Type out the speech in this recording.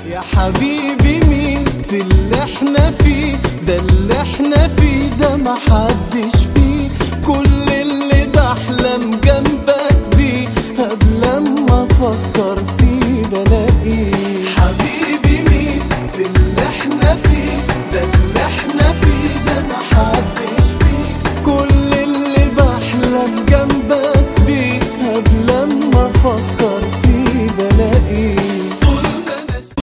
يا حبيبي مين في اللي احنا فيه ده، اللي احنا فيه ده محدش فيه.